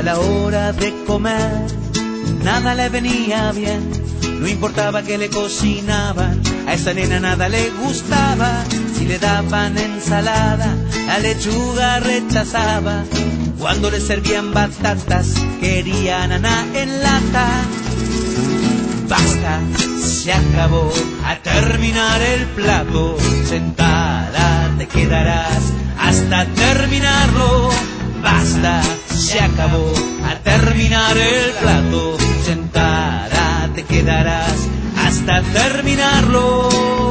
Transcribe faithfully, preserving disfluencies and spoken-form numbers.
la hora de comer, nada le venía bien. No importaba que le cocinaban, a esa nena nada le gustaba. Si le daban ensalada, la lechuga rechazaba. Cuando le servían batatas, quería naná en lata. Basta, se acabó, a terminar el plato. Sentada te quedarás hasta terminarlo. Basta, se acabó, a terminar el plato. Sentada te quedarás hasta terminarlo.